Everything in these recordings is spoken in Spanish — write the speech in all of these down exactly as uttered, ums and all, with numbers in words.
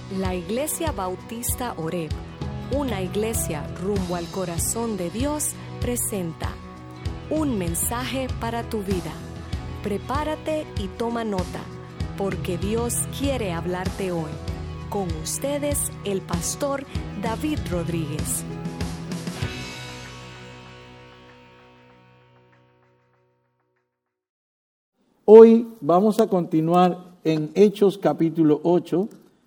La Iglesia Bautista Oreb, una iglesia rumbo al corazón de Dios, presenta un mensaje para tu vida. Prepárate y toma nota, porque Dios quiere hablarte hoy. Con ustedes, el pastor David Rodríguez. Hoy vamos a continuar en Hechos capítulo ocho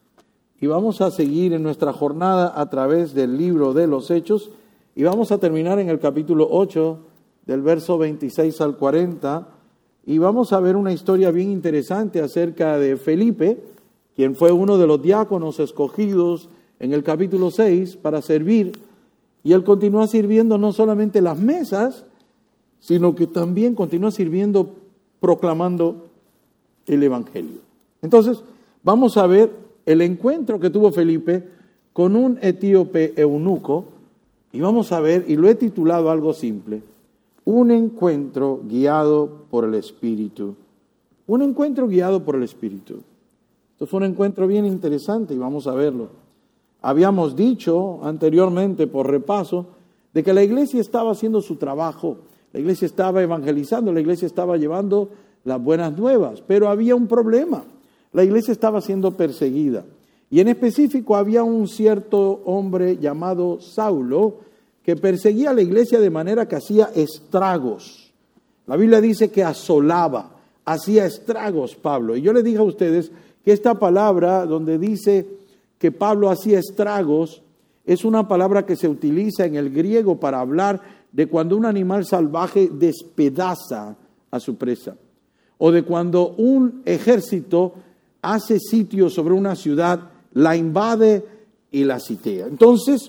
y vamos a seguir en nuestra jornada a través del libro de los Hechos y vamos a terminar en el capítulo ocho del verso veintiséis al cuarenta y vamos a ver una historia bien interesante acerca de Felipe, quien fue uno de los diáconos escogidos en el capítulo seis para servir, y él continúa sirviendo no solamente las mesas, sino que también continúa sirviendo proclamando el Evangelio. Entonces, vamos a ver el encuentro que tuvo Felipe con un etíope eunuco, y vamos a ver, y lo he titulado algo simple, un encuentro guiado por el Espíritu. Un encuentro guiado por el Espíritu. Esto fue un encuentro bien interesante y vamos a verlo. Habíamos dicho anteriormente, por repaso, de que la iglesia estaba haciendo su trabajo. La iglesia estaba evangelizando, la iglesia estaba llevando las buenas nuevas, pero había un problema. La iglesia estaba siendo perseguida. Y en específico había un cierto hombre llamado Saulo que perseguía a la iglesia de manera que hacía estragos. La Biblia dice que asolaba, hacía estragos Pablo. Y yo les dije a ustedes que esta palabra donde dice que Pablo hacía estragos es una palabra que se utiliza en el griego para hablar de cuando un animal salvaje despedaza a su presa, o de cuando un ejército hace sitio sobre una ciudad, la invade y la sitea. Entonces,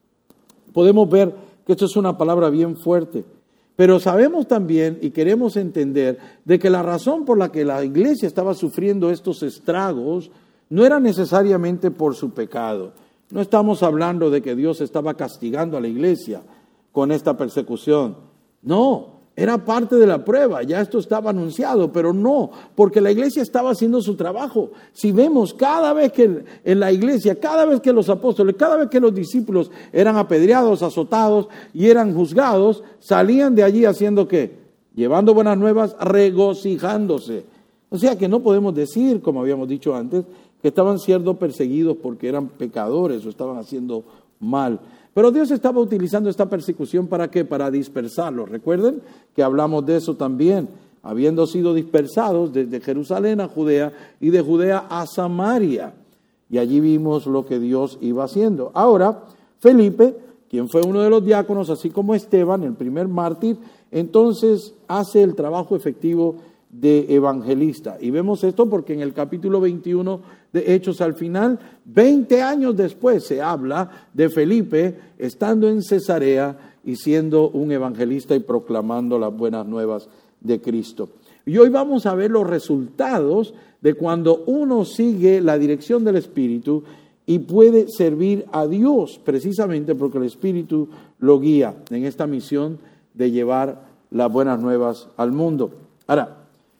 podemos ver que esto es una palabra bien fuerte, pero sabemos también y queremos entender de que la razón por la que la iglesia estaba sufriendo estos estragos no era necesariamente por su pecado. No estamos hablando de que Dios estaba castigando a la iglesia con esta persecución. No, era parte de la prueba, ya esto estaba anunciado, pero no, porque la iglesia estaba haciendo su trabajo. Si vemos cada vez que en la iglesia, cada vez que los apóstoles, cada vez que los discípulos eran apedreados, azotados y eran juzgados, salían de allí haciendo ¿qué? Llevando buenas nuevas, regocijándose. O sea que no podemos decir, como habíamos dicho antes, que estaban siendo perseguidos porque eran pecadores o estaban haciendo mal. Pero Dios estaba utilizando esta persecución ¿para qué? Para dispersarlos. Recuerden que hablamos de eso también, habiendo sido dispersados desde Jerusalén a Judea y de Judea a Samaria. Y allí vimos lo que Dios iba haciendo. Ahora, Felipe, quien fue uno de los diáconos, así como Esteban, el primer mártir, entonces hace el trabajo efectivo de evangelista. Y vemos esto porque en el capítulo veintiuno de Hechos al final, veinte años después se habla de Felipe estando en Cesarea y siendo un evangelista y proclamando las buenas nuevas de Cristo. Y hoy vamos a ver los resultados de cuando uno sigue la dirección del Espíritu y puede servir a Dios, precisamente porque el Espíritu lo guía en esta misión de llevar las buenas nuevas al mundo. Ahora,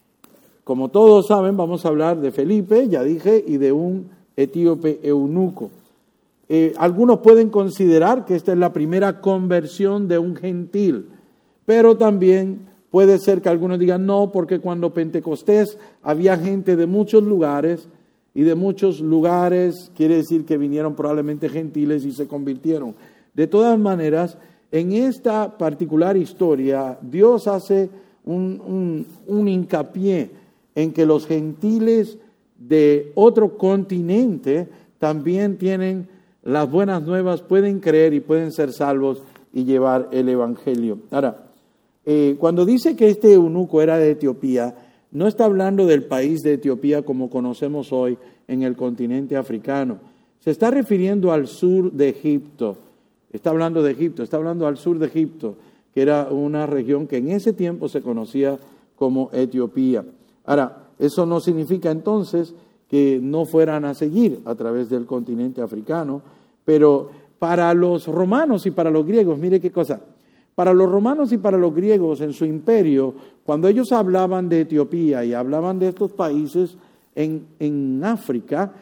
como todos saben, vamos a hablar de Felipe, ya dije, y de un etíope eunuco. Eh, algunos pueden considerar que esta es la primera conversión de un gentil, pero también puede ser que algunos digan no, porque cuando Pentecostés había gente de muchos lugares, y de muchos lugares quiere decir que vinieron probablemente gentiles y se convirtieron. De todas maneras, en esta particular historia, Dios hace un, un, un hincapié en que los gentiles de otro continente también tienen las buenas nuevas, pueden creer y pueden ser salvos y llevar el Evangelio. Ahora, eh, cuando dice que este eunuco era de Etiopía, no está hablando del país de Etiopía como conocemos hoy en el continente africano. Se está refiriendo al sur de Egipto. Está hablando de Egipto, está hablando al sur de Egipto, que era una región que en ese tiempo se conocía como Etiopía. Ahora, eso no significa entonces que no fueran a seguir a través del continente africano, pero para los romanos y para los griegos, mire qué cosa, para los romanos y para los griegos en su imperio, cuando ellos hablaban de Etiopía y hablaban de estos países en, en África,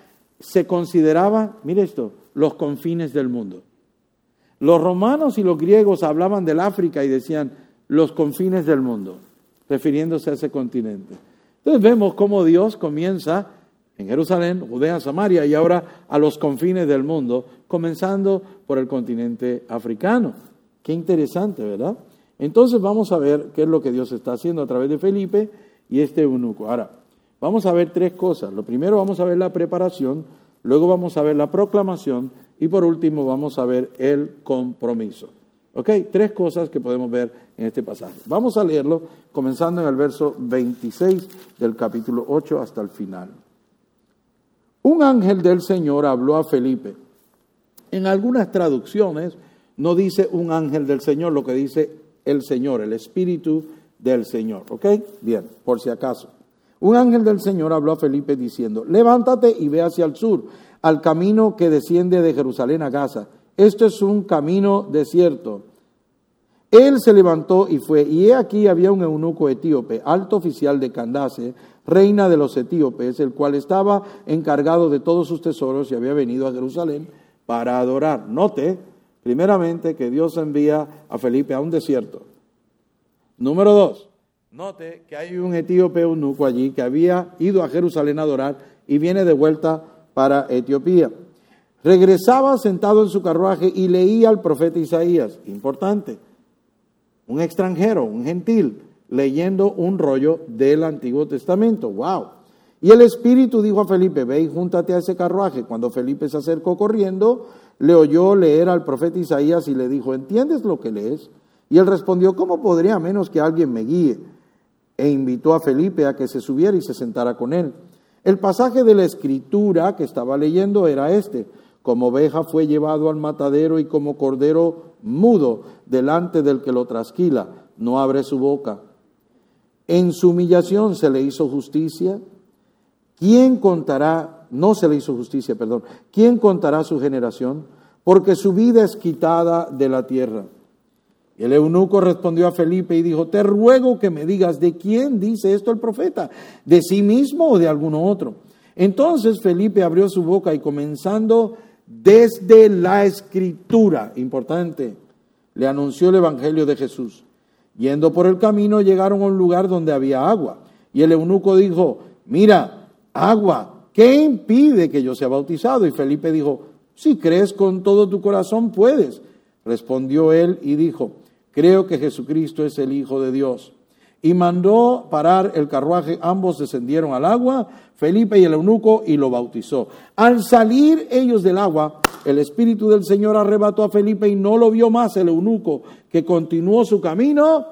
se consideraba, mire esto, los confines del mundo. Los romanos y los griegos hablaban del África y decían los confines del mundo, refiriéndose a ese continente. Entonces vemos cómo Dios comienza en Jerusalén, Judea, Samaria y ahora a los confines del mundo, comenzando por el continente africano. Qué interesante, ¿verdad? Entonces vamos a ver qué es lo que Dios está haciendo a través de Felipe y este eunuco. Ahora, vamos a ver tres cosas. Lo primero vamos a ver la preparación, luego vamos a ver la proclamación y por último vamos a ver el compromiso. ¿Ok? Tres cosas que podemos ver en este pasaje. Vamos a leerlo comenzando en el verso veintiséis del capítulo ocho hasta el final. Un ángel del Señor habló a Felipe. En algunas traducciones no dice un ángel del Señor, lo que dice el Señor, el Espíritu del Señor. ¿Ok? Bien, por si acaso. Un ángel del Señor habló a Felipe diciendo, levántate y ve hacia el sur, al camino que desciende de Jerusalén a Gaza. Esto es un camino desierto. Él se levantó y fue, y he aquí había un eunuco etíope, alto oficial de Candace, reina de los etíopes, el cual estaba encargado de todos sus tesoros y había venido a Jerusalén para adorar. Note, primeramente, que Dios envía a Felipe a un desierto. Número dos, note que hay un etíope eunuco allí que había ido a Jerusalén a adorar y viene de vuelta para Etiopía. Regresaba sentado en su carruaje y leía al profeta Isaías. Importante. Un extranjero, un gentil, leyendo un rollo del Antiguo Testamento. ¡Wow! Y el Espíritu dijo a Felipe, ve y júntate a ese carruaje. Cuando Felipe se acercó corriendo, le oyó leer al profeta Isaías y le dijo, ¿entiendes lo que lees? Y él respondió, ¿cómo podría a menos que alguien me guíe? E invitó a Felipe a que se subiera y se sentara con él. El pasaje de la Escritura que estaba leyendo era este. Como oveja fue llevado al matadero y como cordero mudo delante del que lo trasquila, no abre su boca. En su humillación se le hizo justicia. ¿Quién contará? No se le hizo justicia, perdón. ¿Quién contará su generación? Porque su vida es quitada de la tierra. Y el eunuco respondió a Felipe y dijo, te ruego que me digas, ¿de quién dice esto el profeta? ¿De sí mismo o de alguno otro? Entonces Felipe abrió su boca y comenzando desde la Escritura, importante, le anunció el Evangelio de Jesús. Yendo por el camino llegaron a un lugar donde había agua. Y el eunuco dijo, mira, agua, ¿qué impide que yo sea bautizado? Y Felipe dijo, si crees con todo tu corazón puedes. Respondió él y dijo, creo que Jesucristo es el Hijo de Dios. Y mandó parar el carruaje, ambos descendieron al agua, Felipe y el eunuco, y lo bautizó. Al salir ellos del agua, el Espíritu del Señor arrebató a Felipe y no lo vio más el eunuco, que continuó su camino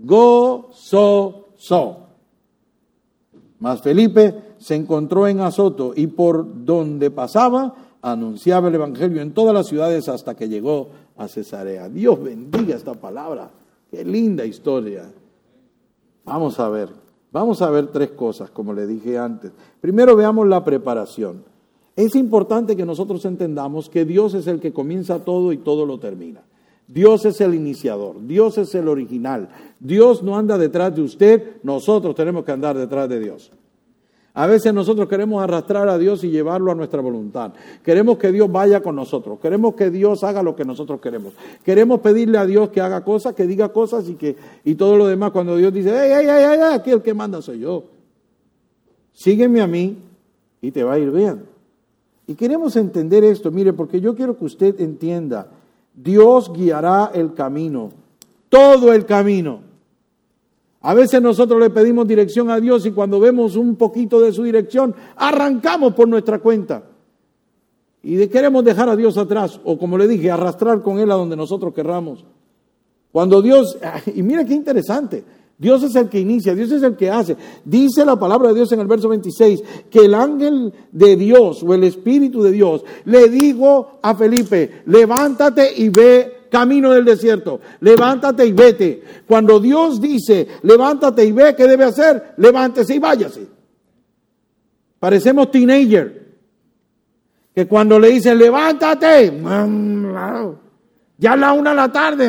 gozoso. Mas Felipe se encontró en Azoto y por donde pasaba anunciaba el Evangelio en todas las ciudades hasta que llegó a Cesarea. Dios bendiga esta palabra. Qué linda historia. Vamos a ver, vamos a ver tres cosas, como le dije antes. Primero veamos la preparación. Es importante que nosotros entendamos que Dios es el que comienza todo y todo lo termina. Dios es el iniciador, Dios es el original. Dios no anda detrás de usted, nosotros tenemos que andar detrás de Dios. A veces nosotros queremos arrastrar a Dios y llevarlo a nuestra voluntad. Queremos que Dios vaya con nosotros. Queremos que Dios haga lo que nosotros queremos. Queremos pedirle a Dios que haga cosas, que diga cosas y que y todo lo demás. Cuando Dios dice, ¡ay, ay, ay, ay! Aquí el que manda soy yo. Sígueme a mí y te va a ir bien. Y queremos entender esto, mire, porque yo quiero que usted entienda. Dios guiará el camino, todo el camino. A veces nosotros le pedimos dirección a Dios y cuando vemos un poquito de su dirección, arrancamos por nuestra cuenta. Y queremos dejar a Dios atrás, o como le dije, arrastrar con Él a donde nosotros querramos. Cuando Dios, y mira qué interesante, Dios es el que inicia, Dios es el que hace. Dice la palabra de Dios en el verso veintiséis, que el ángel de Dios, o el Espíritu de Dios, le dijo a Felipe, levántate y ve camino del desierto, levántate y vete. Cuando Dios dice, levántate y ve, ¿qué debe hacer? Levántese y váyase. Parecemos teenager, que cuando le dicen, levántate, ya a la una de la tarde,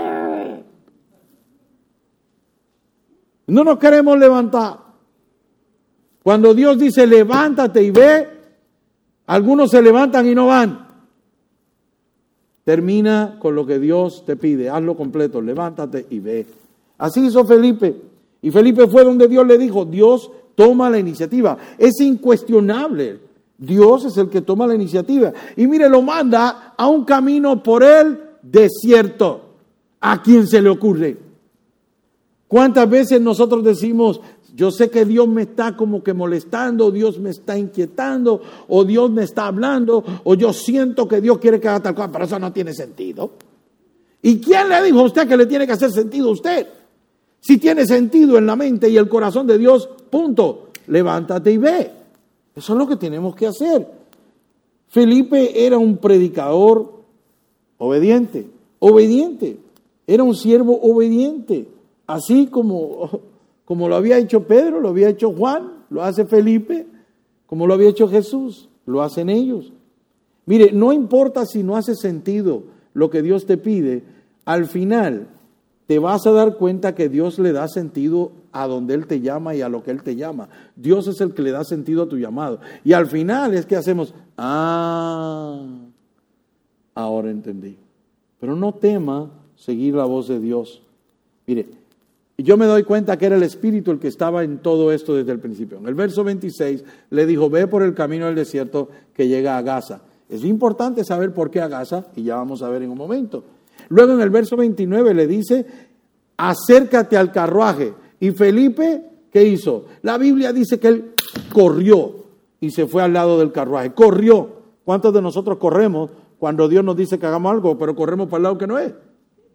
no nos queremos levantar. Cuando Dios dice, levántate y ve, Algunos se levantan y no van. Termina con lo que Dios te pide, hazlo completo, levántate y ve. Así hizo Felipe. Y Felipe fue donde Dios le dijo, Dios toma la iniciativa. Es incuestionable. Dios es el que toma la iniciativa. Y mire, lo manda a un camino por el desierto. ¿A quién se le ocurre? ¿Cuántas veces nosotros decimos, yo sé que Dios me está como que molestando, Dios me está inquietando, o Dios me está hablando, o yo siento que Dios quiere que haga tal cosa, pero eso no tiene sentido? ¿Y quién le dijo a usted que le tiene que hacer sentido a usted? Si tiene sentido en la mente y el corazón de Dios, punto, levántate y ve. Eso es lo que tenemos que hacer. Felipe era un predicador obediente, obediente, era un siervo obediente, así como, como lo había hecho Pedro, lo había hecho Juan, lo hace Felipe, como lo había hecho Jesús, lo hacen ellos. Mire, no importa si no hace sentido lo que Dios te pide, al final te vas a dar cuenta que Dios le da sentido a donde Él te llama y a lo que Él te llama. Dios es el que le da sentido a tu llamado. Y al final es que hacemos, ah, ahora entendí. Pero no tema seguir la voz de Dios. Mire, yo me doy cuenta que era el Espíritu el que estaba en todo esto desde el principio. En el verso veintiséis le dijo, ve por el camino del desierto que llega a Gaza. Es importante saber por qué a Gaza, y ya vamos a ver en un momento. Luego en el verso veintinueve le dice, acércate al carruaje. Y Felipe, ¿qué hizo? La Biblia dice que él corrió y se fue al lado del carruaje. Corrió. ¿Cuántos de nosotros corremos cuando Dios nos dice que hagamos algo, pero corremos para el lado que no es?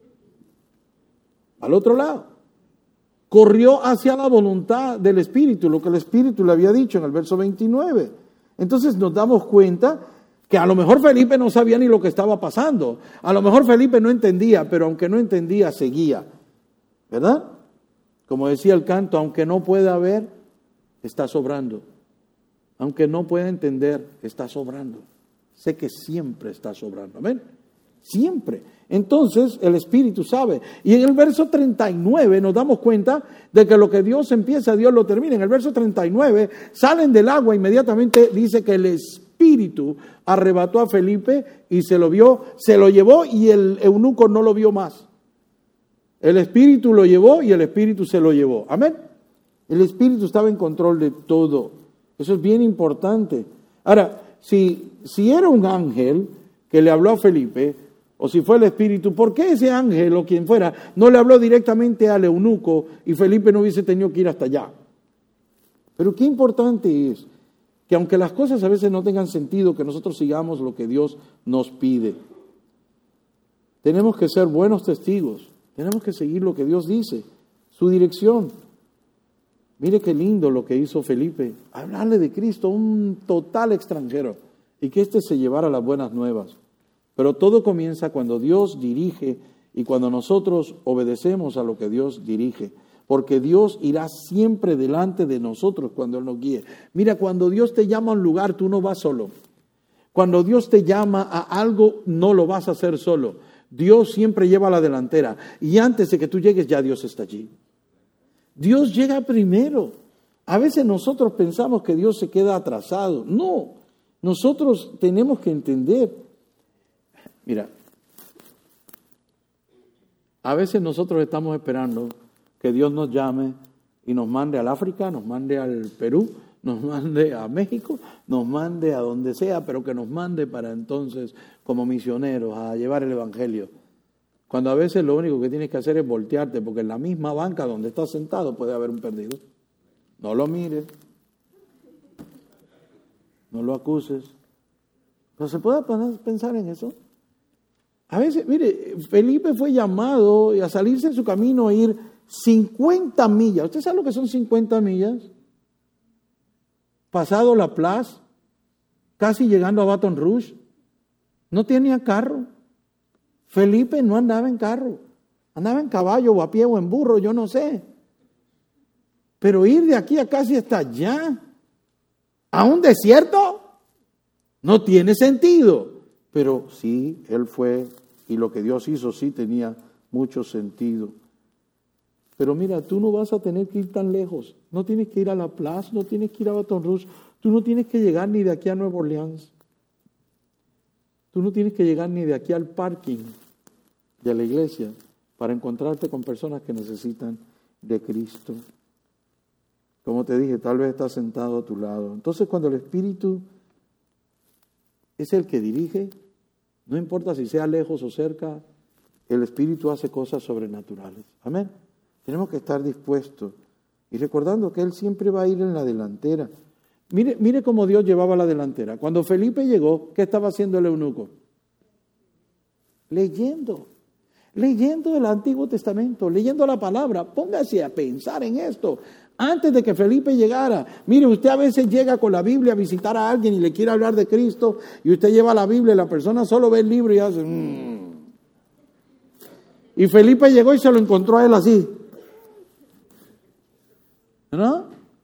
Al otro lado. Corrió hacia la voluntad del Espíritu, lo que el Espíritu le había dicho en el verso veintinueve. Entonces nos damos cuenta que a lo mejor Felipe no sabía ni lo que estaba pasando. A lo mejor Felipe no entendía, pero aunque no entendía, seguía. ¿Verdad? Como decía el canto, aunque no pueda ver, está sobrando. Aunque no pueda entender, está sobrando. Sé que siempre está sobrando. ¿Amén? Siempre. Entonces el Espíritu sabe. Y en el verso treinta y nueve nos damos cuenta de que lo que Dios empieza, Dios lo termina. En el verso treinta y nueve salen del agua, inmediatamente dice que el Espíritu arrebató a Felipe y se lo vio, se lo llevó y el eunuco no lo vio más. El Espíritu lo llevó y el Espíritu se lo llevó. Amén. El Espíritu estaba en control de todo. Eso es bien importante. Ahora, si, si era un ángel que le habló a Felipe, o si fue el Espíritu, ¿por qué ese ángel o quien fuera no le habló directamente al eunuco y Felipe no hubiese tenido que ir hasta allá? Pero qué importante es que aunque las cosas a veces no tengan sentido, que nosotros sigamos lo que Dios nos pide. Tenemos que ser buenos testigos, tenemos que seguir lo que Dios dice, su dirección. Mire qué lindo lo que hizo Felipe, hablarle de Cristo, un total extranjero, y que éste se llevara las buenas nuevas. Pero todo comienza cuando Dios dirige y cuando nosotros obedecemos a lo que Dios dirige. Porque Dios irá siempre delante de nosotros cuando Él nos guíe. Mira, cuando Dios te llama a un lugar, tú no vas solo. Cuando Dios te llama a algo, no lo vas a hacer solo. Dios siempre lleva la delantera. Y antes de que tú llegues, ya Dios está allí. Dios llega primero. A veces nosotros pensamos que Dios se queda atrasado. No, nosotros tenemos que entender. Mira, a veces nosotros estamos esperando que Dios nos llame y nos mande al África, nos mande al Perú, nos mande a México, nos mande a donde sea, pero que nos mande para entonces como misioneros a llevar el Evangelio. Cuando a veces lo único que tienes que hacer es voltearte, porque en la misma banca donde estás sentado puede haber un perdido. No lo mires, no lo acuses. ¿No se puede pensar en eso? A veces, mire, Felipe fue llamado a salirse en su camino a ir cincuenta millas. ¿Usted sabe lo que son cincuenta millas? Pasado La Plaza, casi llegando a Baton Rouge. No tenía carro. Felipe no andaba en carro. Andaba en caballo o a pie o en burro, yo no sé. Pero ir de aquí a casi hasta allá, a un desierto, no tiene sentido. Pero sí, él fue, y lo que Dios hizo sí tenía mucho sentido. Pero mira, tú no vas a tener que ir tan lejos. No tienes que ir a La Plaza, no tienes que ir a Baton Rouge. Tú no tienes que llegar ni de aquí a Nueva Orleans. Tú no tienes que llegar ni de aquí al parking de la iglesia para encontrarte con personas que necesitan de Cristo. Como te dije, tal vez estás sentado a tu lado. Entonces, cuando el Espíritu es el que dirige, no importa si sea lejos o cerca, el Espíritu hace cosas sobrenaturales. Amén. Tenemos que estar dispuestos y recordando que Él siempre va a ir en la delantera. Mire, mire cómo Dios llevaba la delantera. Cuando Felipe llegó, ¿qué estaba haciendo el eunuco? Leyendo. Leyendo el Antiguo Testamento, leyendo la palabra. Póngase a pensar en esto. Antes de que Felipe llegara, mire, usted a veces llega con la Biblia a visitar a alguien y le quiere hablar de Cristo, y usted lleva la Biblia y la persona solo ve el libro y hace... Mmm. Y Felipe llegó y se lo encontró a él así. ¿No?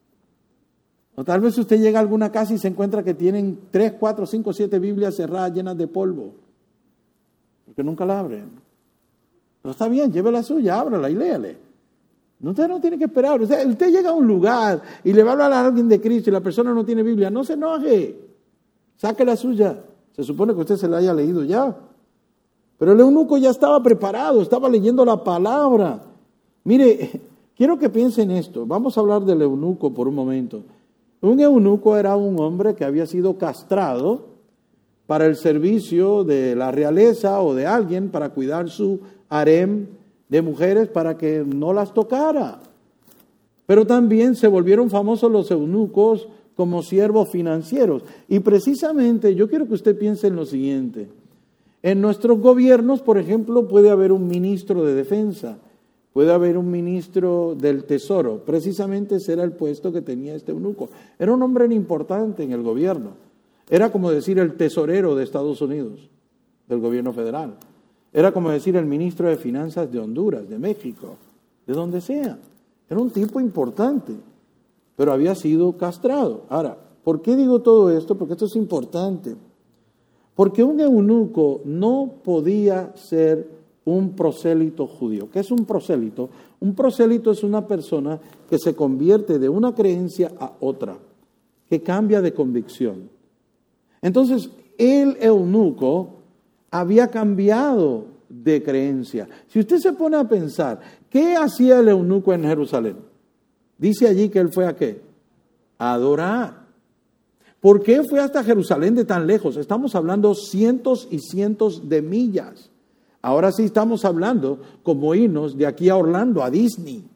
O tal vez usted llega a alguna casa y se encuentra que tienen tres, cuatro, cinco, siete Biblias cerradas llenas de polvo. Porque nunca la abren. Pero está bien, lleve la suya, ábrala y léale. Usted no tiene que esperar. Usted, usted llega a un lugar y le va a hablar a alguien de Cristo y la persona no tiene Biblia. No se enoje. Saque la suya. Se supone que usted se la haya leído ya. Pero el eunuco ya estaba preparado, estaba leyendo la palabra. Mire, quiero que piensen esto. Vamos a hablar del eunuco por un momento. Un eunuco era un hombre que había sido castrado para el servicio de la realeza o de alguien para cuidar su harem de mujeres para que no las tocara. Pero también se volvieron famosos los eunucos como siervos financieros. Y precisamente yo quiero que usted piense en lo siguiente. En nuestros gobiernos, por ejemplo, puede haber un ministro de defensa, puede haber un ministro del tesoro. Precisamente ese era el puesto que tenía este eunuco. Era un hombre importante en el gobierno. Era como decir el tesorero de Estados Unidos, del gobierno federal. Era como decir el ministro de Finanzas de Honduras, de México, de donde sea. Era un tipo importante, pero había sido castrado. Ahora, ¿por qué digo todo esto? Porque esto es importante. Porque un eunuco no podía ser un prosélito judío. ¿Qué es un prosélito? Un prosélito es una persona que se convierte de una creencia a otra, que cambia de convicción. Entonces, el eunuco había cambiado de creencia. Si usted se pone a pensar, ¿qué hacía el eunuco en Jerusalén? Dice allí que él fue a ¿qué? A adorar. ¿Por qué fue hasta Jerusalén de tan lejos? Estamos hablando cientos y cientos de millas. Ahora sí estamos hablando como irnos de aquí a Orlando, a Disney.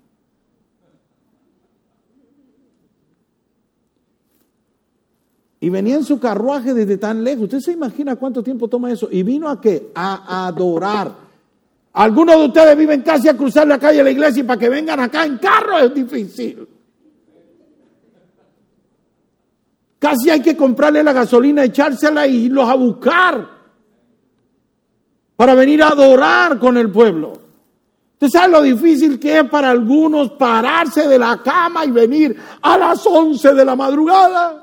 Y venía en su carruaje desde tan lejos. ¿Usted se imagina cuánto tiempo toma eso? ¿Y vino a qué? A adorar. Algunos de ustedes viven casi a cruzar la calle de la iglesia y para que vengan acá en carro es difícil. Casi hay que comprarle la gasolina, echársela y irlos a buscar para venir a adorar con el pueblo. ¿Usted sabe lo difícil que es para algunos pararse de la cama y venir a las once de la madrugada?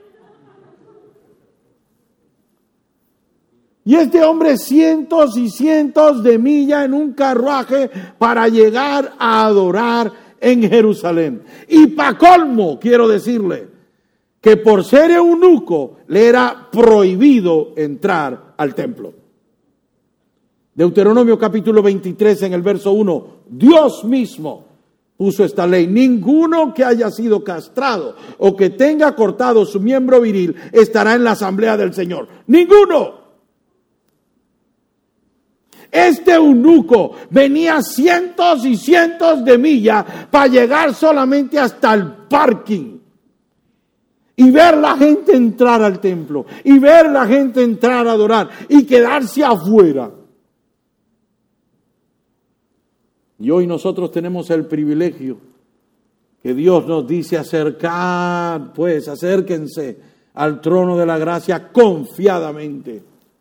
Y este hombre cientos y cientos de millas en un carruaje para llegar a adorar en Jerusalén. Y pa' colmo, quiero decirle, que por ser eunuco le era prohibido entrar al templo. Deuteronomio capítulo veintitrés en el verso uno, Dios mismo puso esta ley. Ninguno que haya sido castrado o que tenga cortado su miembro viril estará en la asamblea del Señor. ¡Ninguno! Este eunuco venía cientos y cientos de millas para llegar solamente hasta el parking y ver la gente entrar al templo y ver la gente entrar a adorar y quedarse afuera. Y hoy nosotros tenemos el privilegio que Dios nos dice acercar, pues acérquense al trono de la gracia confiadamente.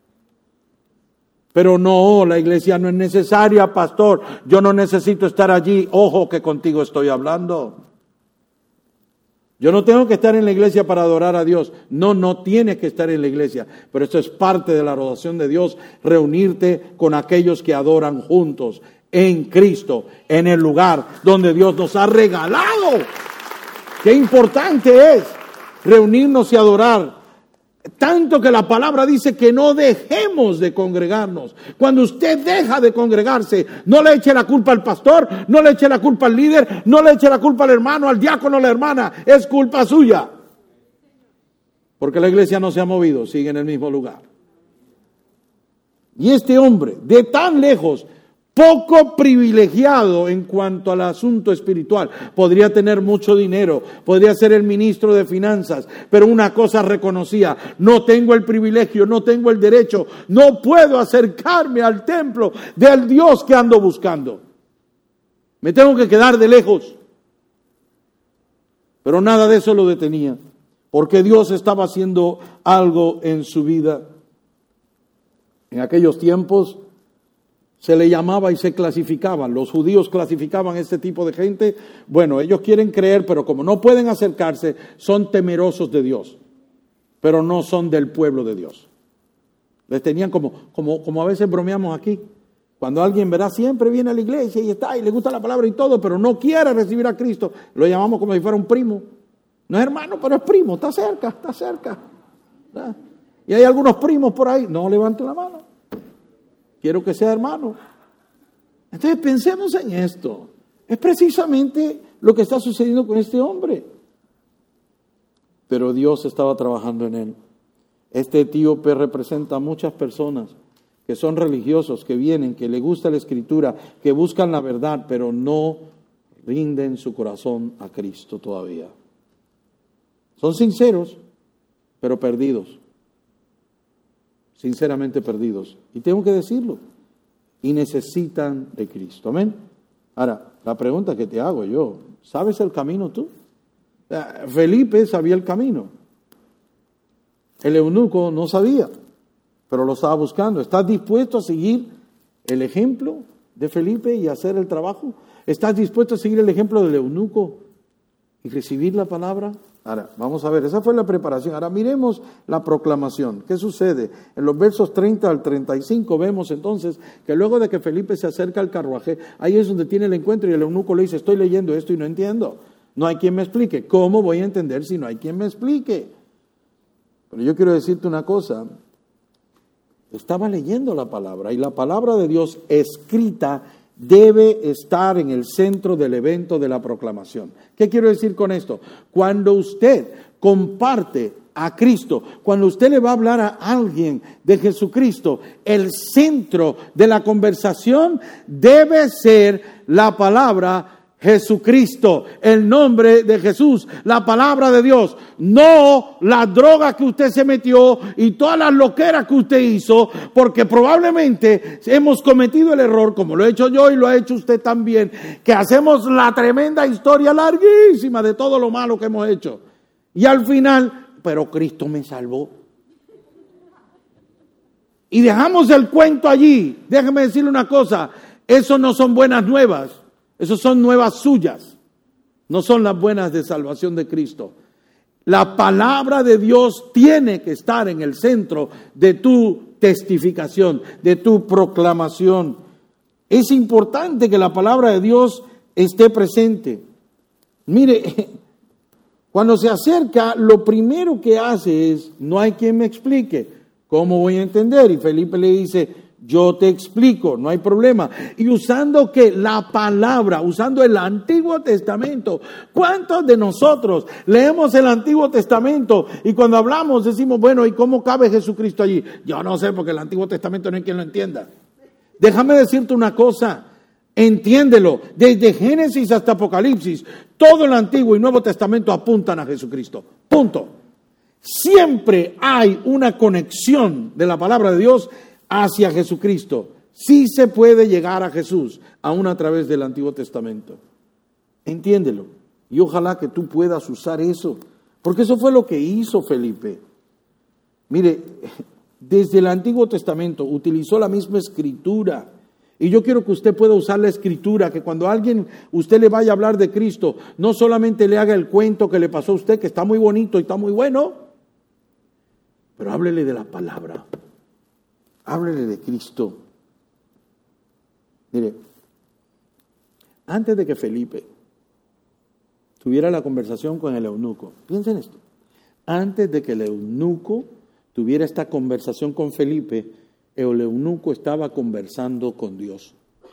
Pero no, la iglesia no es necesaria, pastor. Yo no necesito estar allí. Ojo que contigo estoy hablando. Yo no tengo que estar en la iglesia para adorar a Dios. No, no tienes que estar en la iglesia. Pero esto es parte de la adoración de Dios. Reunirte con aquellos que adoran juntos en Cristo, en el lugar donde Dios nos ha regalado. Qué importante es reunirnos y adorar Tanto que la palabra dice que no dejemos de congregarnos. Cuando usted deja de congregarse, no le eche la culpa al pastor, no le eche la culpa al líder, no le eche la culpa al hermano, al diácono, a la hermana. Es culpa suya. Porque la iglesia no se ha movido, sigue en el mismo lugar. Y este hombre, de tan lejos, poco privilegiado en cuanto al asunto espiritual, podría tener mucho dinero, podría ser el ministro de finanzas, pero una cosa reconocía: no tengo el privilegio, no tengo el derecho, no puedo acercarme al templo del Dios que ando buscando. Me tengo que quedar de lejos. Pero nada de eso lo detenía, porque Dios estaba haciendo algo en su vida. En aquellos tiempos se le llamaba y se clasificaban. Los judíos clasificaban a este tipo de gente. Bueno, ellos quieren creer, pero como no pueden acercarse, son temerosos de Dios, pero no son del pueblo de Dios. Les tenían como, como, como a veces bromeamos aquí. Cuando alguien, verá, siempre viene a la iglesia y está, y le gusta la palabra y todo, pero no quiere recibir a Cristo, lo llamamos como si fuera un primo. No es hermano, pero es primo, está cerca, está cerca. ¿Verdad? Y hay algunos primos por ahí, no levante la mano. Quiero que sea hermano. Entonces pensemos en esto. Es precisamente lo que está sucediendo con este hombre. Pero Dios estaba trabajando en él. Este etíope representa a muchas personas que son religiosos, que vienen, que les gusta la escritura, que buscan la verdad, pero no rinden su corazón a Cristo todavía. Son sinceros, pero perdidos. Sinceramente perdidos. Y tengo que decirlo. Y necesitan de Cristo. Amén. Ahora, la pregunta que te hago yo: ¿sabes el camino tú? Felipe sabía el camino. El eunuco no sabía, pero lo estaba buscando. ¿Estás dispuesto a seguir el ejemplo de Felipe y hacer el trabajo? ¿Estás dispuesto a seguir el ejemplo del eunuco y recibir la palabra? Ahora, vamos a ver, esa fue la preparación. Ahora miremos la proclamación. ¿Qué sucede? En los versos treinta al treinta y cinco vemos entonces que luego de que Felipe se acerca al carruaje, ahí es donde tiene el encuentro y el eunuco le dice: estoy leyendo esto y no entiendo. No hay quien me explique. ¿Cómo voy a entender si no hay quien me explique? Pero yo quiero decirte una cosa. Estaba leyendo la palabra, y la palabra de Dios escrita debe estar en el centro del evento de la proclamación. ¿Qué quiero decir con esto? Cuando usted comparte a Cristo, cuando usted le va a hablar a alguien de Jesucristo, el centro de la conversación debe ser la palabra Jesucristo, el nombre de Jesús, la palabra de Dios, no la droga que usted se metió y todas las loqueras que usted hizo, porque probablemente hemos cometido el error, como lo he hecho yo y lo ha hecho usted también, que hacemos la tremenda historia larguísima de todo lo malo que hemos hecho. Y al final, pero Cristo me salvó. Y dejamos el cuento allí. Déjeme decirle una cosa, eso no son buenas nuevas. Esas son nuevas suyas, no son las buenas de salvación de Cristo. La palabra de Dios tiene que estar en el centro de tu testificación, de tu proclamación. Es importante que la palabra de Dios esté presente. Mire, cuando se acerca, lo primero que hace es: no hay quien me explique. ¿Cómo voy a entender? Y Felipe le dice: yo te explico, no hay problema. Y usando que la palabra, usando el Antiguo Testamento. ¿Cuántos de nosotros leemos el Antiguo Testamento y cuando hablamos decimos: bueno, ¿y cómo cabe Jesucristo allí? Yo no sé, porque el Antiguo Testamento no hay quien lo entienda. Déjame decirte una cosa, entiéndelo. Desde Génesis hasta Apocalipsis, todo el Antiguo y Nuevo Testamento apuntan a Jesucristo. Punto. Siempre hay una conexión de la palabra de Dios hacia Jesucristo. Sí se puede llegar a Jesús, aún a través del Antiguo Testamento. Entiéndelo. Y ojalá que tú puedas usar eso, porque eso fue lo que hizo Felipe. Mire, desde el Antiguo Testamento utilizó la misma escritura. Y yo quiero que usted pueda usar la escritura, que cuando alguien, usted le vaya a hablar de Cristo, no solamente le haga el cuento que le pasó a usted, que está muy bonito y está muy bueno, pero háblele de la palabra. Háblele de Cristo. Mire, antes de que Felipe tuviera la conversación con el eunuco, piensen esto, antes de que el eunuco tuviera esta conversación con Felipe, el eunuco estaba conversando con Dios.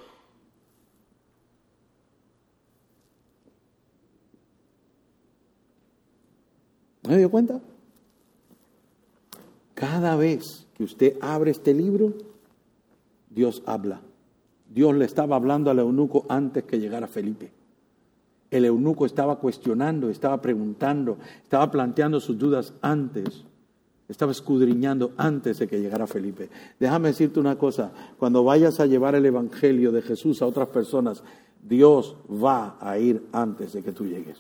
¿Me dio cuenta? Cada vez que usted abre este libro, Dios habla. Dios le estaba hablando al eunuco antes que llegara Felipe. El eunuco estaba cuestionando, estaba preguntando, estaba planteando sus dudas antes, estaba escudriñando antes de que llegara Felipe. Déjame decirte una cosa, cuando vayas a llevar el evangelio de Jesús a otras personas, Dios va a ir antes de que tú llegues.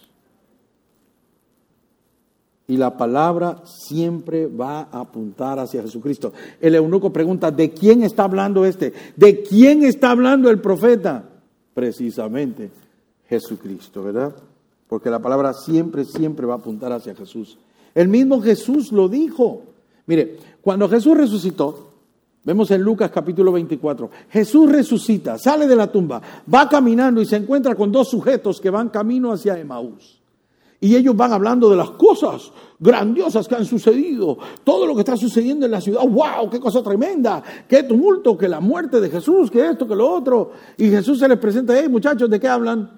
Y la palabra siempre va a apuntar hacia Jesucristo. El eunuco pregunta, ¿de quién está hablando este? ¿De quién está hablando el profeta? Precisamente Jesucristo, ¿verdad? Porque la palabra siempre, siempre va a apuntar hacia Jesús. El mismo Jesús lo dijo. Mire, cuando Jesús resucitó, vemos en Lucas capítulo veinticuatro, Jesús resucita, sale de la tumba, va caminando y se encuentra con dos sujetos que van camino hacia Emaús. Y ellos van hablando de las cosas grandiosas que han sucedido, todo lo que está sucediendo en la ciudad. ¡Wow! ¡Qué cosa tremenda! ¡Qué tumulto! ¡Que la muerte de Jesús! ¡Que esto! ¡Que lo otro! Y Jesús se les presenta, ¡hey muchachos! ¿De qué hablan?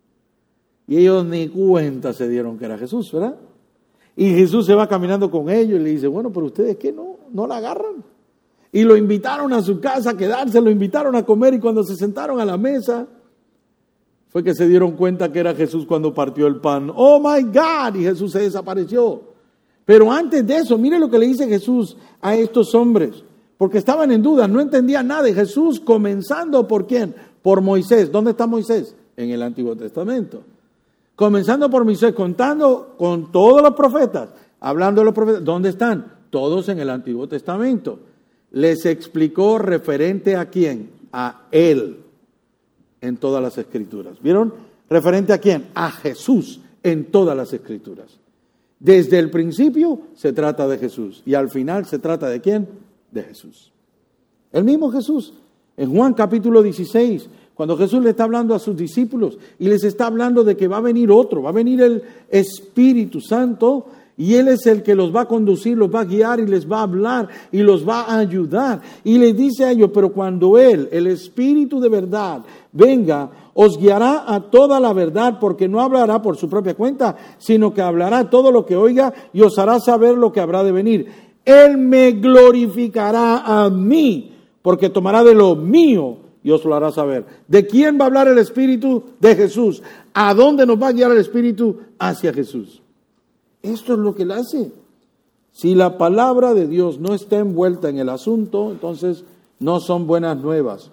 Y ellos ni cuenta se dieron que era Jesús, ¿verdad? Y Jesús se va caminando con ellos y le dice, bueno, pero ustedes ¿qué no? ¿No la agarran? Y lo invitaron a su casa a quedarse, lo invitaron a comer y cuando se sentaron a la mesa, fue que se dieron cuenta que era Jesús cuando partió el pan. ¡Oh, my God! Y Jesús se desapareció. Pero antes de eso, mire lo que le dice Jesús a estos hombres. Porque estaban en duda, no entendían nada. Y Jesús comenzando ¿por quién? Por Moisés. ¿Dónde está Moisés? En el Antiguo Testamento. Comenzando por Moisés, contando con todos los profetas. Hablando de los profetas. ¿Dónde están? Todos en el Antiguo Testamento. Les explicó referente a quién? A Él. En todas las Escrituras. ¿Vieron? ¿Referente a quién? A Jesús en todas las Escrituras. Desde el principio se trata de Jesús y al final se trata de quién? De Jesús. El mismo Jesús. En Juan capítulo dieciséis, cuando Jesús le está hablando a sus discípulos y les está hablando de que va a venir otro, va a venir el Espíritu Santo y Él es el que los va a conducir, los va a guiar y les va a hablar y los va a ayudar. Y les dice a ellos, pero cuando Él, el Espíritu de verdad, venga, os guiará a toda la verdad, porque no hablará por su propia cuenta, sino que hablará todo lo que oiga y os hará saber lo que habrá de venir. Él me glorificará a mí, porque tomará de lo mío y os lo hará saber. ¿De quién va a hablar el Espíritu? De Jesús. ¿A dónde nos va a guiar el Espíritu? Hacia Jesús. Esto es lo que Él hace. Si la palabra de Dios no está envuelta en el asunto, entonces no son buenas nuevas.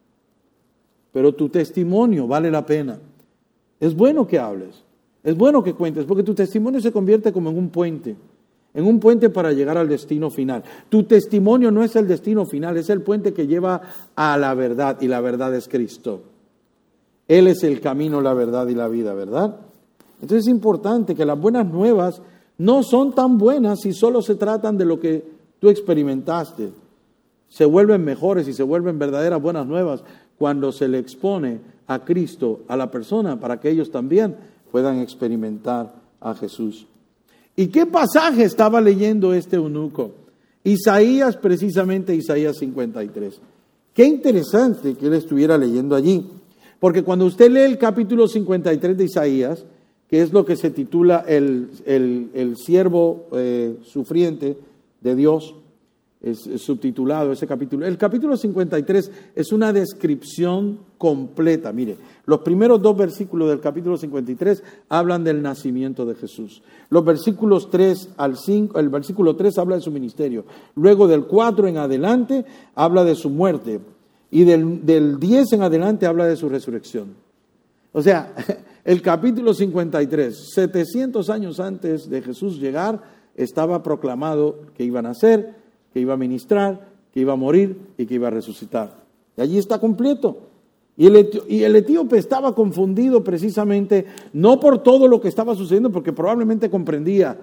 Pero tu testimonio vale la pena. Es bueno que hables, es bueno que cuentes, porque tu testimonio se convierte como en un puente, en un puente para llegar al destino final. Tu testimonio no es el destino final, es el puente que lleva a la verdad, y la verdad es Cristo. Él es el camino, la verdad y la vida, ¿verdad? Entonces es importante que las buenas nuevas no son tan buenas si solo se tratan de lo que tú experimentaste. Se vuelven mejores y se vuelven verdaderas buenas nuevas cuando se le expone a Cristo, a la persona, para que ellos también puedan experimentar a Jesús. ¿Y qué pasaje estaba leyendo este eunuco? Isaías, precisamente Isaías cincuenta y tres. Qué interesante que él estuviera leyendo allí, porque cuando usted lee el capítulo cincuenta y tres de Isaías, que es lo que se titula el, el, el siervo eh, sufriente de Dios, es, es subtitulado ese capítulo. El capítulo cincuenta y tres es una descripción completa. Mire, los primeros dos versículos del capítulo cincuenta y tres hablan del nacimiento de Jesús. Los versículos tres al cinco, el versículo tres habla de su ministerio. Luego del cuatro en adelante habla de su muerte. Y del, del diez en adelante habla de su resurrección. O sea, el capítulo cincuenta y tres, setecientos años antes de Jesús llegar, estaba proclamado que iba a nacer, que iba a ministrar, que iba a morir y que iba a resucitar. Y allí está completo. Y el, etio, y el etíope estaba confundido precisamente, no por todo lo que estaba sucediendo, porque probablemente comprendía,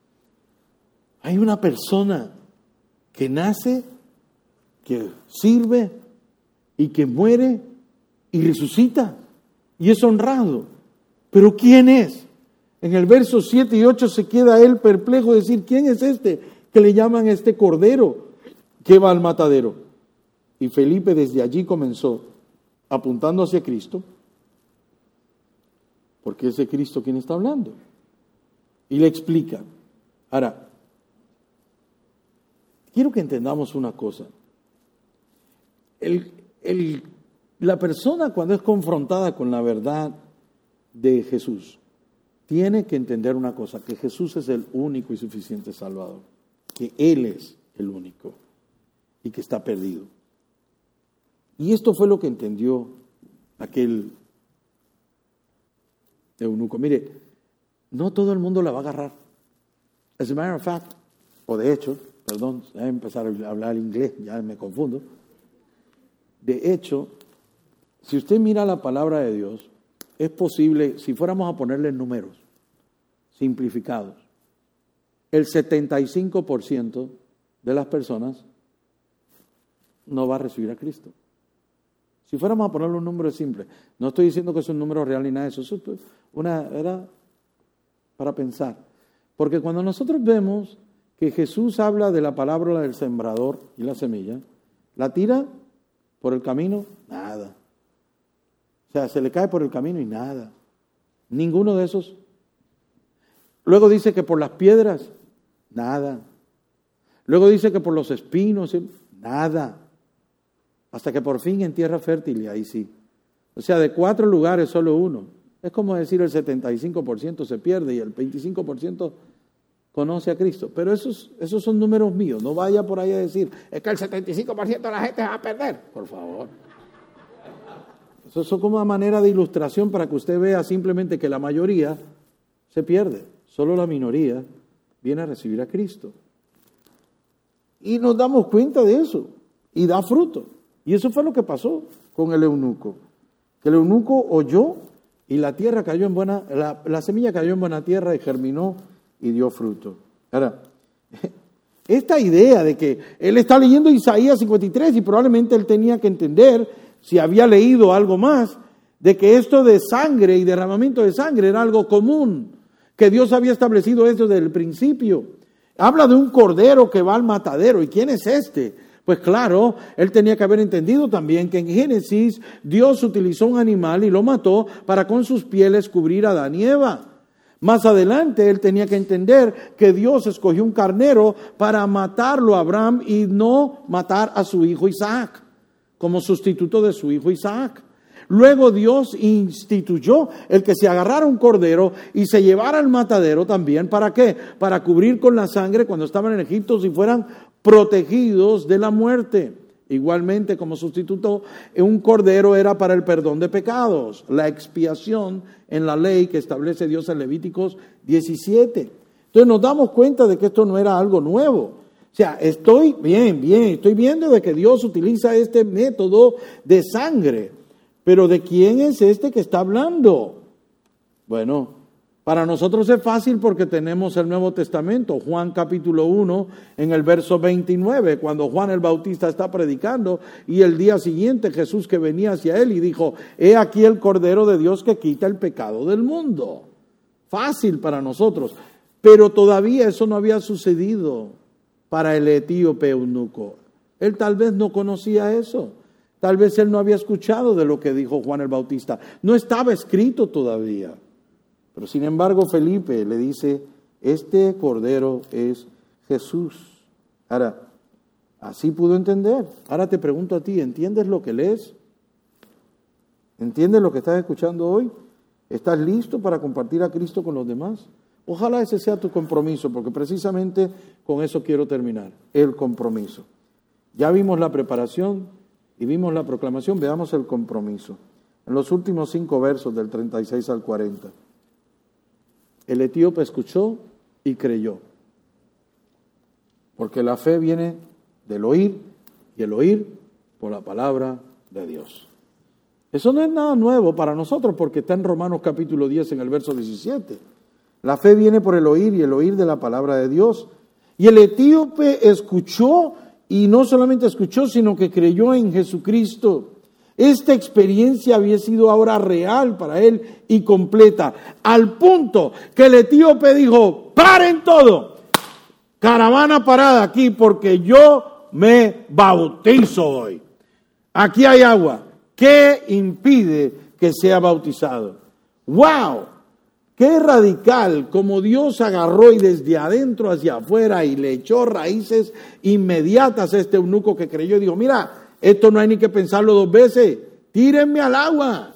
hay una persona que nace, que sirve y que muere y resucita. Y es honrado. ¿Pero quién es? En el verso siete y ocho se queda él perplejo de decir, ¿quién es este que le llaman este cordero que va al matadero. Y Felipe desde allí comenzó, apuntando hacia Cristo, porque es de Cristo quien está hablando. Y le explica. Ahora, quiero que entendamos una cosa. El, el, la persona cuando es confrontada con la verdad de Jesús, tiene que entender una cosa, que Jesús es el único y suficiente Salvador, que Él es el único y que está perdido. Y esto fue lo que entendió aquel eunuco. Mire, no todo el mundo la va a agarrar. As a matter of fact, o de hecho, perdón, voy a empezar a hablar inglés, ya me confundo. De hecho, si usted mira la palabra de Dios, es posible, si fuéramos a ponerle números simplificados, el setenta y cinco por ciento de las personas no va a recibir a Cristo. Si fuéramos a ponerle un número simple, no estoy diciendo que es un número real ni nada de eso, eso es una, era para pensar. Porque cuando nosotros vemos que Jesús habla de la palabra del sembrador y la semilla, la tira por el camino, nada. O sea, se le cae por el camino y nada. Ninguno de esos. Luego dice que por las piedras, nada. Luego dice que por los espinos, nada. Hasta que por fin en tierra fértil, y ahí sí. O sea, de cuatro lugares solo uno. Es como decir el setenta y cinco por ciento se pierde y el veinticinco por ciento conoce a Cristo. Pero esos, esos son números míos. No vaya por ahí a decir, es que el setenta y cinco por ciento de la gente va a perder. Por favor. Eso es como una manera de ilustración para que usted vea simplemente que la mayoría se pierde. Solo la minoría viene a recibir a Cristo. Y nos damos cuenta de eso. Y da fruto. Y eso fue lo que pasó con el eunuco. Que el eunuco oyó y la tierra cayó en buena, la, la semilla cayó en buena tierra y germinó y dio fruto. Ahora, esta idea de que él está leyendo Isaías cincuenta y tres y probablemente él tenía que entender, si había leído algo más, de que esto de sangre y derramamiento de sangre era algo común, que Dios había establecido eso desde el principio. Habla de un cordero que va al matadero. ¿Y quién es este? Pues claro, él tenía que haber entendido también que en Génesis Dios utilizó un animal y lo mató para con sus pieles cubrir a Adán y Eva. Más adelante él tenía que entender que Dios escogió un carnero para matarlo a Abraham y no matar a su hijo Isaac, como sustituto de su hijo Isaac. Luego Dios instituyó el que se agarrara un cordero y se llevara al matadero también. ¿Para qué? Para cubrir con la sangre cuando estaban en Egipto si fueran protegidos de la muerte. Igualmente, como sustituto, un cordero era para el perdón de pecados, la expiación en la ley que establece Dios en Levíticos diecisiete. Entonces nos damos cuenta de que esto no era algo nuevo. O sea, estoy bien, bien, estoy viendo de que Dios utiliza este método de sangre. Pero ¿de quién es este que está hablando? Bueno, para nosotros es fácil porque tenemos el Nuevo Testamento, Juan capítulo uno, en el verso veintinueve, cuando Juan el Bautista está predicando y el día siguiente Jesús que venía hacia él y dijo, he aquí el Cordero de Dios que quita el pecado del mundo. Fácil para nosotros, pero todavía eso no había sucedido para el etíope eunuco. Él tal vez no conocía eso. Tal vez él no había escuchado de lo que dijo Juan el Bautista. No estaba escrito todavía. Pero sin embargo Felipe le dice, este cordero es Jesús. Ahora, así pudo entender. Ahora te pregunto a ti, ¿entiendes lo que lees? ¿Entiendes lo que estás escuchando hoy? ¿Estás listo para compartir a Cristo con los demás? Ojalá ese sea tu compromiso, porque precisamente con eso quiero terminar, el compromiso. Ya vimos la preparación y vimos la proclamación, veamos el compromiso. En los últimos cinco versos del treinta y seis al cuarenta. El etíope escuchó y creyó. Porque la fe viene del oír y el oír por la palabra de Dios. Eso no es nada nuevo para nosotros porque está en Romanos capítulo diez en el verso diecisiete. La fe viene por el oír y el oír de la palabra de Dios. Y el etíope escuchó y no solamente escuchó, sino que creyó en Jesucristo. Esta experiencia había sido ahora real para él y completa, al punto que el etíope dijo, paren todo, caravana parada aquí porque yo me bautizo hoy. Aquí hay agua. ¿Qué impide que sea bautizado? ¡Wow! ¡Qué radical! Como Dios agarró y desde adentro hacia afuera y le echó raíces inmediatas a este eunuco que creyó y dijo, mira, esto no hay ni que pensarlo dos veces, tírenme al agua.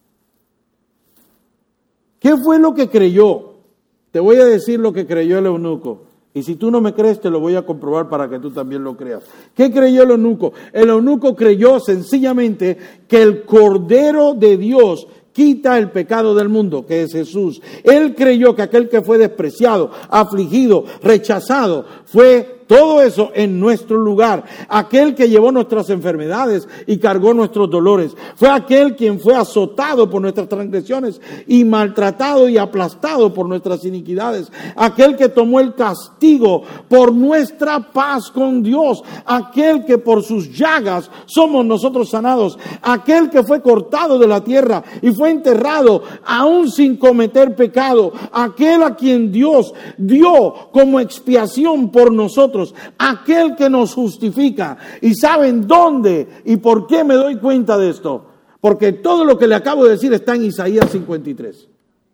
¿Qué fue lo que creyó? Te voy a decir lo que creyó el eunuco. Y si tú no me crees, te lo voy a comprobar para que tú también lo creas. ¿Qué creyó el eunuco? El eunuco creyó sencillamente que el Cordero de Dios quita el pecado del mundo, que es Jesús. Él creyó que aquel que fue despreciado, afligido, rechazado, fue todo eso en nuestro lugar. Aquel que llevó nuestras enfermedades y cargó nuestros dolores. Fue aquel quien fue azotado por nuestras transgresiones y maltratado y aplastado por nuestras iniquidades. Aquel que tomó el castigo por nuestra paz con Dios. Aquel que por sus llagas somos nosotros sanados. Aquel que fue cortado de la tierra y fue enterrado aún sin cometer pecado. Aquel a quien Dios dio como expiación por nosotros. Aquel que nos justifica. ¿Y saben dónde y por qué me doy cuenta de esto? Porque todo lo que le acabo de decir está en Isaías cincuenta y tres.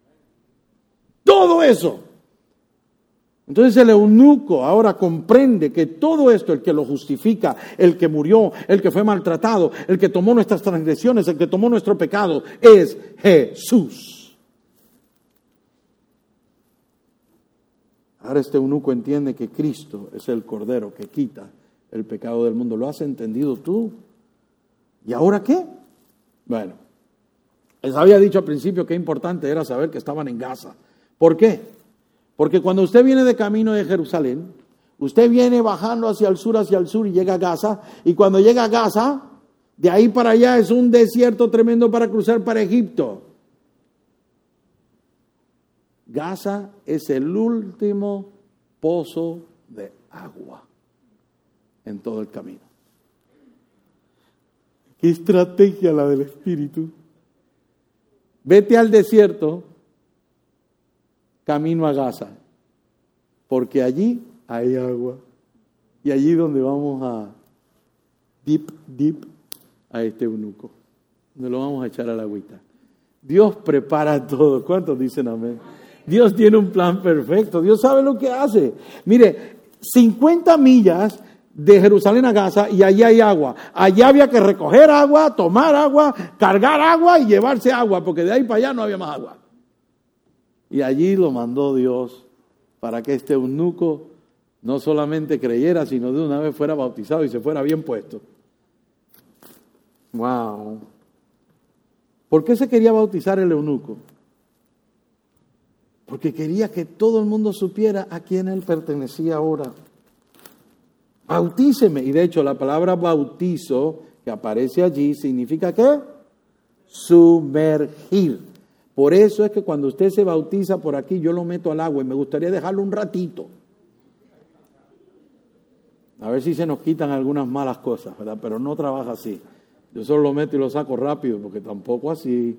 Todo eso. Entonces el eunuco ahora comprende que todo esto, el que lo justifica, el que murió, el que fue maltratado, el que tomó nuestras transgresiones, el que tomó nuestro pecado, es Jesús. Ahora este eunuco entiende que Cristo es el Cordero que quita el pecado del mundo. ¿Lo has entendido tú? ¿Y ahora qué? Bueno, les había dicho al principio que importante era saber que estaban en Gaza. ¿Por qué? Porque cuando usted viene de camino de Jerusalén, usted viene bajando hacia el sur, hacia el sur y llega a Gaza. Y cuando llega a Gaza, de ahí para allá es un desierto tremendo para cruzar para Egipto. Gaza es el último pozo de agua en todo el camino. Qué estrategia la del Espíritu. Vete al desierto, camino a Gaza, porque allí hay agua. Y allí donde vamos a dip, dip a este eunuco, donde lo vamos a echar a la agüita. Dios prepara todo. ¿Cuántos dicen amén? Dios tiene un plan perfecto. Dios sabe lo que hace. Mire, cincuenta millas de Jerusalén a Gaza y allí hay agua. Allá había que recoger agua, tomar agua, cargar agua y llevarse agua, porque de ahí para allá no había más agua. Y allí lo mandó Dios para que este eunuco no solamente creyera, sino de una vez fuera bautizado y se fuera bien puesto. Wow. ¿Por qué se quería bautizar el eunuco? Porque quería que todo el mundo supiera a quién él pertenecía ahora. Bautíceme. Y de hecho la palabra bautizo que aparece allí significa ¿qué? Sumergir. Por eso es que cuando usted se bautiza por aquí, yo lo meto al agua y me gustaría dejarlo un ratito. A ver si se nos quitan algunas malas cosas, ¿verdad? Pero no trabaja así. Yo solo lo meto y lo saco rápido, porque tampoco así.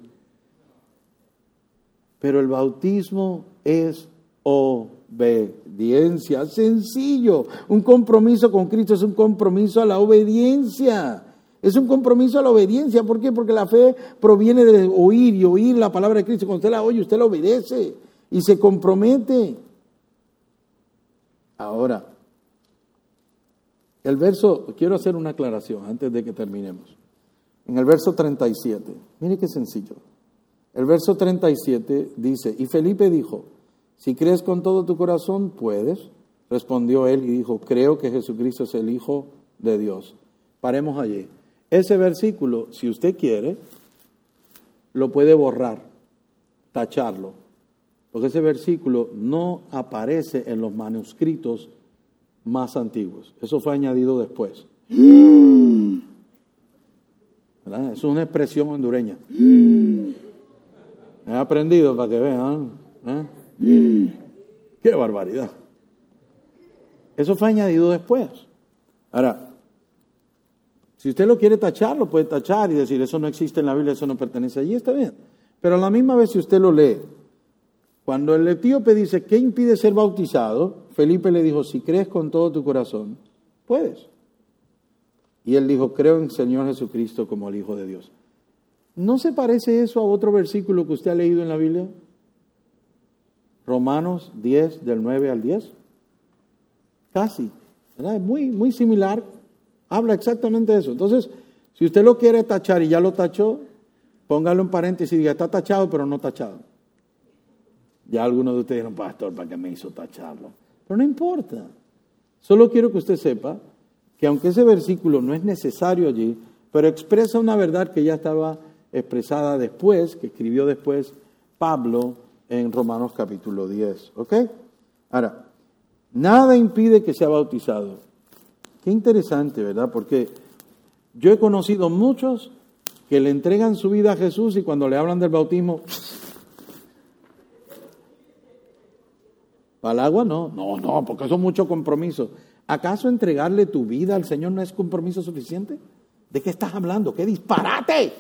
Pero el bautismo es obediencia. Sencillo. Un compromiso con Cristo es un compromiso a la obediencia. Es un compromiso a la obediencia. ¿Por qué? Porque la fe proviene de oír y oír la palabra de Cristo. Cuando usted la oye, usted la obedece y se compromete. Ahora, el verso, quiero hacer una aclaración antes de que terminemos. En el verso treinta y siete, mire qué sencillo. El verso treinta y siete dice, y Felipe dijo, si crees con todo tu corazón, puedes. Respondió él y dijo, creo que Jesucristo es el Hijo de Dios. Paremos allí. Ese versículo, si usted quiere, lo puede borrar, tacharlo. Porque ese versículo no aparece en los manuscritos más antiguos. Eso fue añadido después. ¿Verdad? Es una expresión hondureña. He aprendido para que vean. ¿eh? ¡Qué barbaridad! Eso fue añadido después. Ahora, si usted lo quiere tachar, lo puede tachar y decir, eso no existe en la Biblia, eso no pertenece allí, está bien. Pero a la misma vez, si usted lo lee, Cuando el etíope dice, ¿qué impide ser bautizado? Felipe le dijo, si crees con todo tu corazón, puedes. Y él dijo, creo en el Señor Jesucristo como el Hijo de Dios. ¿No se parece eso a otro versículo que usted ha leído en la Biblia? Romanos diez, del nueve al diez. Casi, ¿verdad? Muy, muy similar. Habla exactamente de eso. Entonces, si usted lo quiere tachar y ya lo tachó, póngalo en paréntesis y diga, está tachado, pero no tachado. Ya algunos de ustedes dijeron, pastor, ¿para qué me hizo tacharlo? Pero no importa. Solo quiero que usted sepa que aunque ese versículo no es necesario allí, pero expresa una verdad que ya estaba expresada después, que escribió después Pablo en Romanos capítulo diez. ¿Ok? Ahora, nada impide que sea bautizado. Qué interesante, ¿verdad? Porque yo he conocido muchos que le entregan su vida a Jesús y cuando le hablan del bautismo, ¿para el agua? No, no, no, porque eso es mucho compromiso. ¿Acaso entregarle tu vida al Señor no es compromiso suficiente? ¿De qué estás hablando? ¡Qué disparate!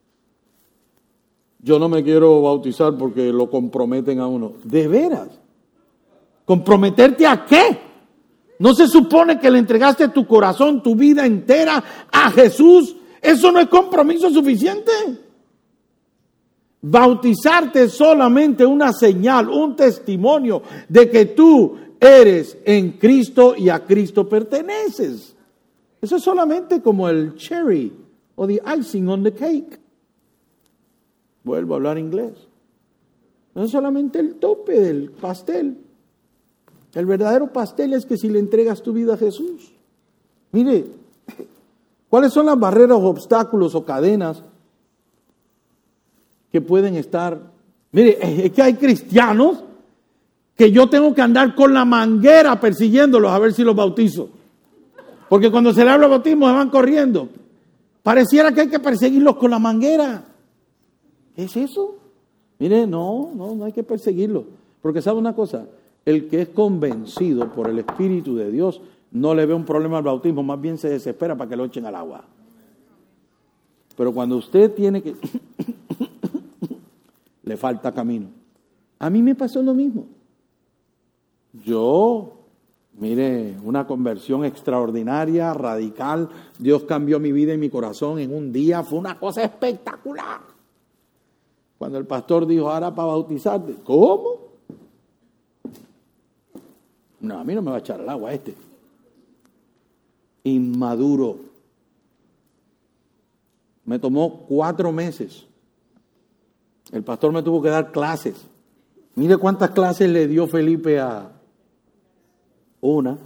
Yo no me quiero bautizar porque lo comprometen a uno. ¿De veras? ¿Comprometerte a qué? ¿No se supone que le entregaste tu corazón, tu vida entera a Jesús? ¿Eso no es compromiso suficiente? Bautizarte es solamente una señal, un testimonio de que tú eres en Cristo y a Cristo perteneces. Eso es solamente como el cherry o the icing on the cake. Vuelvo a hablar inglés. No es solamente el tope del pastel. El verdadero pastel es que si le entregas tu vida a Jesús. Mire, ¿cuáles son las barreras o obstáculos o cadenas que pueden estar? Mire, es que hay cristianos que yo tengo que andar con la manguera persiguiéndolos a ver si los bautizo. Porque cuando se le habla de bautismo se van corriendo. Pareciera que hay que perseguirlos con la manguera. ¿Qué es eso? Mire, no, no, no hay que perseguirlos. Porque ¿sabe una cosa? El que es convencido por el Espíritu de Dios no le ve un problema al bautismo, más bien se desespera para que lo echen al agua. Pero cuando usted tiene que... le falta camino. A mí me pasó lo mismo. Yo, mire, una conversión extraordinaria, radical. Dios cambió mi vida y mi corazón en un día. Fue una cosa espectacular. Cuando el pastor dijo, ahora para bautizarte. ¿Cómo? No, a mí no me va a echar al agua este. Inmaduro. Me tomó cuatro meses. El pastor me tuvo que dar clases. Mire cuántas clases le dio Felipe a una.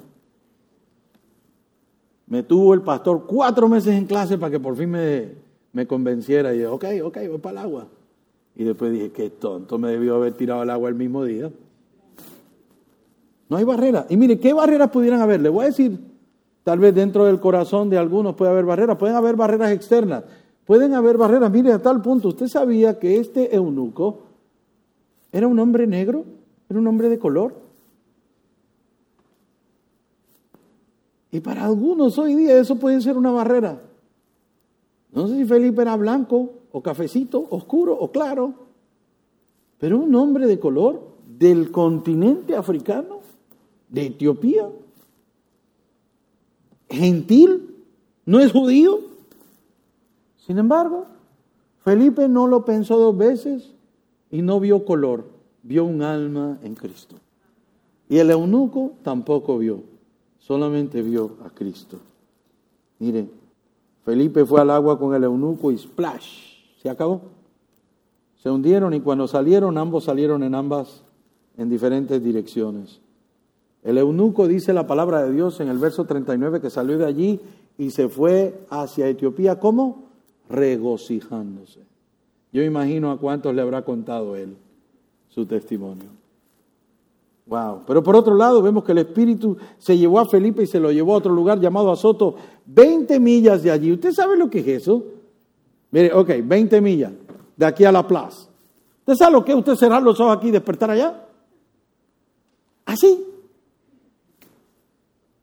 Me tuvo el pastor cuatro meses en clase para que por fin me, me convenciera. Y dije, ok, ok, voy para el agua. Y después dije, qué tonto, me debió haber tirado al agua el mismo día. No hay barreras. Y mire, ¿qué barreras pudieran haber? Le voy a decir, tal vez dentro del corazón de algunos puede haber barreras. Pueden haber barreras externas. Pueden haber barreras. Mire, a tal punto, ¿usted sabía que este eunuco era un hombre negro? ¿Era un hombre de color? Y para algunos hoy día eso puede ser una barrera. No sé si Felipe era blanco o cafecito, oscuro o claro, pero un hombre de color del continente africano, de Etiopía, gentil, no es judío. Sin embargo, Felipe no lo pensó dos veces y no vio color, vio un alma en Cristo. Y el eunuco tampoco vio, solamente vio a Cristo. Miren, Felipe fue al agua con el eunuco y splash, se acabó. Se hundieron y cuando salieron, ambos salieron en ambas, en diferentes direcciones. El eunuco dice la palabra de Dios en el verso treinta y nueve que salió de allí y se fue hacia Etiopía, ¿cómo? Regocijándose. Yo imagino a cuántos le habrá contado él su testimonio. Wow. Pero por otro lado vemos que el Espíritu se llevó a Felipe y se lo llevó a otro lugar llamado Azoto, veinte millas de allí. ¿Usted sabe lo que es eso? Mire, ok, veinte millas de aquí a la plaza. ¿Usted sabe lo que es usted cerrar los ojos aquí y despertar allá? Así.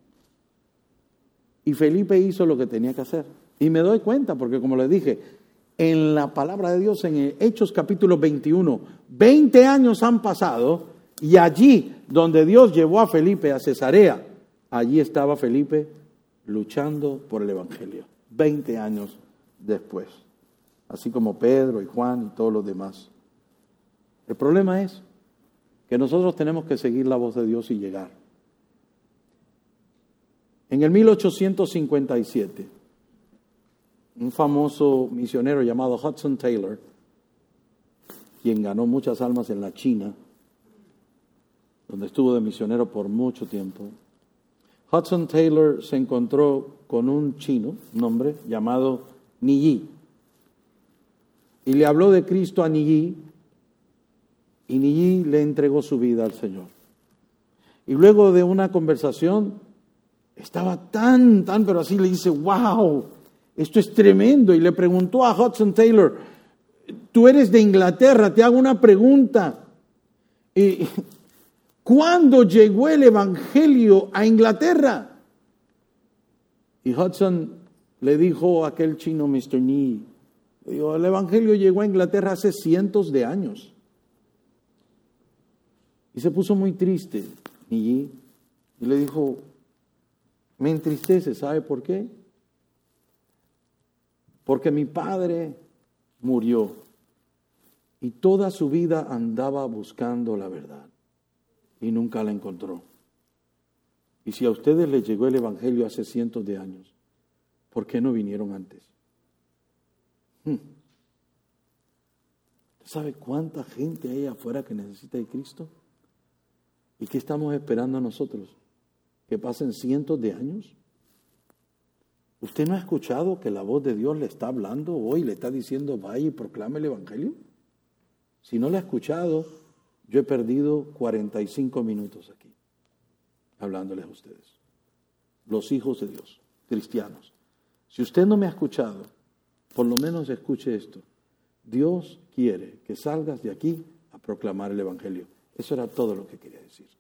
Y Felipe hizo lo que tenía que hacer. Y me doy cuenta, porque como les dije, en la palabra de Dios en Hechos capítulo veintiuno. veinte años han pasado y allí donde Dios llevó a Felipe a Cesarea, allí estaba Felipe luchando por el evangelio. veinte años después. Así como Pedro y Juan y todos los demás. El problema es que nosotros tenemos que seguir la voz de Dios y llegar. En el mil ochocientos cincuenta y siete, un famoso misionero llamado Hudson Taylor, quien ganó muchas almas en la China, donde estuvo de misionero por mucho tiempo, Hudson Taylor se encontró con un chino, un hombre llamado Niyi, y le habló de Cristo a Niyi, y Niyi le entregó su vida al Señor. Y luego de una conversación, estaba tan, tan, pero así le dice, wow, esto es tremendo. Y le preguntó a Hudson Taylor, tú eres de Inglaterra, te hago una pregunta. Y, ¿cuándo llegó el evangelio a Inglaterra? Y Hudson le dijo a aquel chino, mister Ni, le dijo, el evangelio llegó a Inglaterra hace cientos de años. Y se puso muy triste, Ni, y le dijo, me entristece, ¿sabe por qué? Porque mi padre murió y toda su vida andaba buscando la verdad y nunca la encontró. Y si a ustedes les llegó el evangelio hace cientos de años, ¿por qué no vinieron antes? Hmm. ¿Sabe cuánta gente hay afuera que necesita de Cristo? ¿Y qué estamos esperando nosotros? ¿Que pasen cientos de años? ¿Usted no ha escuchado que la voz de Dios le está hablando hoy, le está diciendo, vaya y proclame el evangelio? Si no lo ha escuchado, yo he perdido cuarenta y cinco minutos aquí, hablándoles a ustedes, los hijos de Dios, cristianos. Si usted no me ha escuchado, por lo menos escuche esto. Dios quiere que salgas de aquí a proclamar el evangelio. Eso era todo lo que quería decir.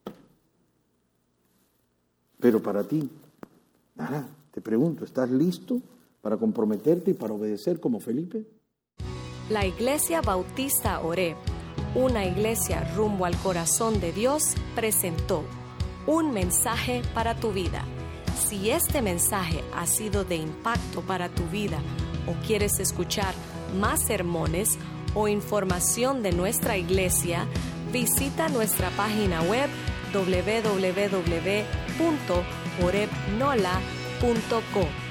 Pero para ti, nada, te pregunto, ¿estás listo para comprometerte y para obedecer como Felipe? La Iglesia Bautista Oreb, una iglesia rumbo al corazón de Dios, presentó un mensaje para tu vida. Si este mensaje ha sido de impacto para tu vida o quieres escuchar más sermones o información de nuestra iglesia, visita nuestra página web doble u doble u doble u punto oreb nola punto com.